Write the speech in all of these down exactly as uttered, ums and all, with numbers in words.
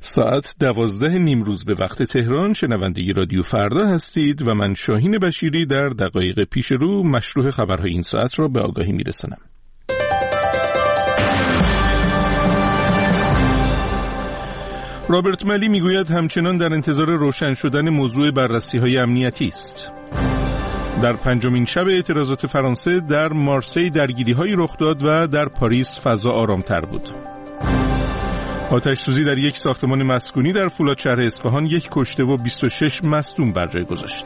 ساعت دوازده نیم روز به وقت تهران. شنونده رادیو فردا هستید و من شاهین بشیری در دقایق پیش رو مشروع خبرهای این ساعت را به آگاهی میرسانم. رابرت مالی میگوید همچنان در انتظار روشن شدن موضوع بررسی‌های امنیتی است. در پنجمین شب اعتراضات فرانسه در مارسی درگیری‌هایی رخ داد و در پاریس فضا آرام‌تر بود. آتش‌سوزی در یک ساختمان مسکونی در فولاد شهر اصفهان یک کشته و بیست و شش مصدوم بر جای گذاشت.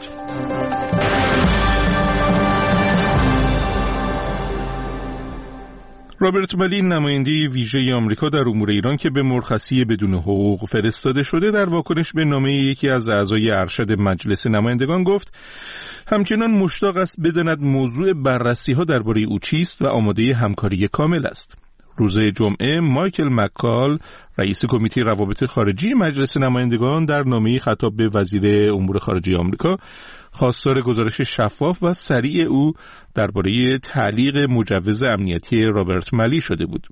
رابرت مالی، نماینده ویژه آمریکا در امور ایران که به مرخصی بدون حقوق فرستاده شده، در واکنش به نامه یکی از اعضای ارشد مجلس نمایندگان گفت همچنان مشتاق است بداند موضوع بررسی‌ها درباره او چیست و آماده همکاری کامل است. روز جمعه مایکل مکال، رئیس کمیته روابط خارجی مجلس نمایندگان، در نامه‌ای خطاب به وزیر امور خارجه آمریکا خواستار گزارش شفاف و سریع او درباره تعلیق مجوز امنیتی رابرت مالی شده بود.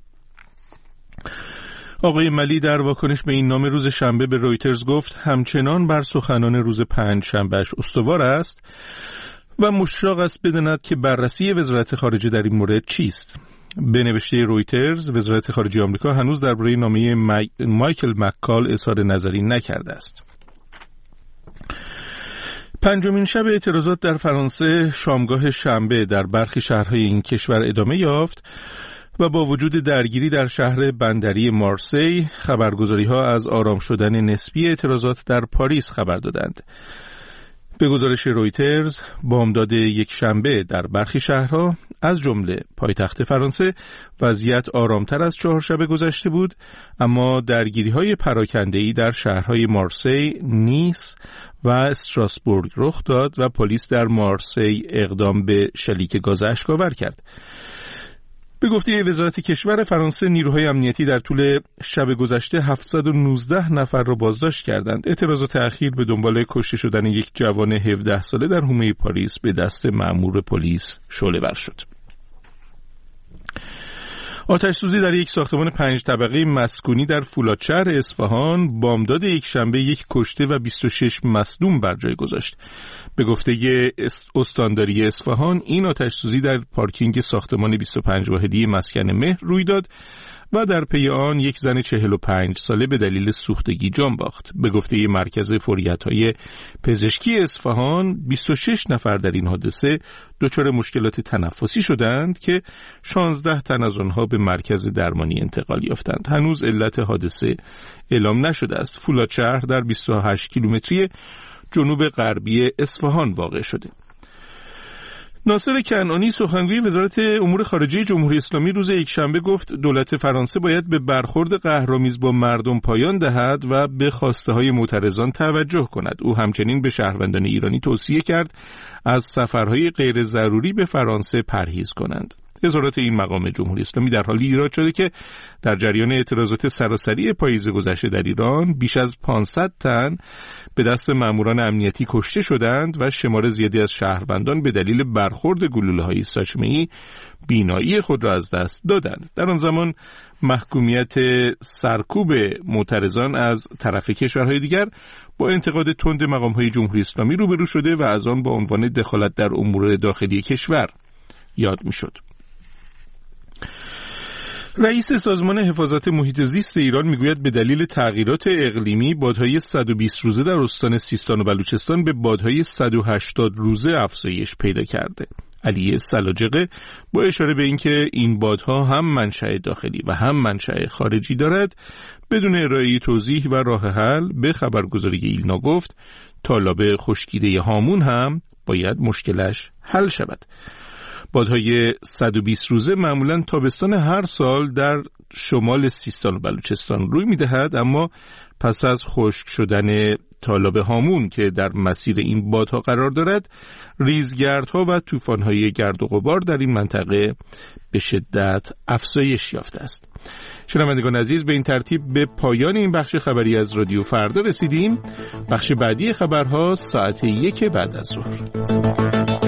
آقای مالی در واکنش به این نامه روز شنبه به رویترز گفت همچنان بر سخنان روز پنج شنبهش استوار است و مشتاق است بداند که بررسی وزارت خارجه در این مورد چیست. به نوشته رویترز، وزارت خارجه آمریکا هنوز درباره نامه مای... مایکل مکال اظهار نظری نکرده است. پنجمین شب اعتراضات در فرانسه شامگاه شنبه در برخی شهرهای این کشور ادامه یافت و با وجود درگیری در شهر بندری مارسی، خبرگزاری‌ها از آرام شدن نسبی اعتراضات در پاریس خبر دادند. به گزارش رویترز، بامداد یک شنبه در برخی شهرها از جمله پایتخت فرانسه وضعیت آرامتر از چهارشنبه گذشته بود، اما درگیری‌های پراکنده‌ای در شهرهای مارسی، نیس و استراسبورگ رخ داد و پلیس در مارسی اقدام به شلیک گاز اشک‌آور کرد. به گفته وزارت کشور فرانسه، نیروهای امنیتی در طول شب گذشته هفتصد و نوزده نفر را بازداشت کردند. اعتراضات اخیر به دنبال کشته شدن یک جوان هفده ساله در حومه پاریس به دست مأمور پلیس شعله‌ور شد. آتش‌سوزی در یک ساختمان پنج طبقه مسکونی در فولاد شهر اصفهان بامداد یک شنبه یک کشته و بیست و شش مصدوم بر جای گذاشت. به گفته استانداری اصفهان، این آتش‌سوزی در پارکینگ ساختمان بیست و پنج واحدی مسکن مهر روی داد و در پی آن یک زن چهل و پنج ساله به دلیل سوختگی جان باخت. به گفته مرکز فوریت‌های پزشکی اصفهان، بیست و شش نفر در این حادثه دچار مشکلات تنفسی شدند که شانزده تن از آنها به مرکز درمانی انتقال یافتند. هنوز علت حادثه اعلام نشده است. فولاد شهر در بیست و هشت کیلومتری جنوب غربی اصفهان واقع شده. ناصر کنعانی، سخنگوی وزارت امور خارجه جمهوری اسلامی، روز یکشنبه گفت دولت فرانسه باید به برخورد قهرآمیز با مردم پایان دهد و به خواسته‌های معترضان توجه کند. او همچنین به شهروندان ایرانی توصیه کرد از سفرهای غیر ضروری به فرانسه پرهیز کنند. اظهارات این مقام جمهوری اسلامی در حالی ایراد شده که در جریان اعتراضات سراسری پاییز گذشته در ایران بیش از پانصد تن به دست ماموران امنیتی کشته شدند و شمار زیادی از شهروندان به دلیل برخورد گلوله‌های ساچمه‌ای بینایی خود را از دست دادند. در آن زمان محکومیت سرکوب معترضان از طرف کشورهای دیگر با انتقاد تند مقام‌های جمهوری اسلامی روبرو شده و از آن با عنوان دخالت در امور داخلی کشور یاد می‌شد. رئیس سازمان حفاظت محیط زیست ایران میگوید به دلیل تغییرات اقلیمی بادهای صد و بیست روزه در استان سیستان و بلوچستان به بادهای صد و هشتاد روزه افزایش پیدا کرده. علی سلاجقه با اشاره به اینکه این بادها هم منشأ داخلی و هم منشأ خارجی دارد، بدون ارائه توضیح و راه حل به خبرگزاری ایلنا گفت تالاب خشکیده هامون هم باید مشکلش حل شود. بادهای صد و بیست روزه معمولاً تابستان هر سال در شمال سیستان و بلوچستان روی می‌دهد، اما پس از خشک شدن تالاب هامون که در مسیر این بادها قرار دارد، ریزگردها و طوفان‌های گرد و غبار در این منطقه به شدت افزایش یافته است. شنوندگان عزیز، به این ترتیب به پایان این بخش خبری از رادیو فردا رسیدیم. بخش بعدی خبرها ساعت یک بعد از ظهر.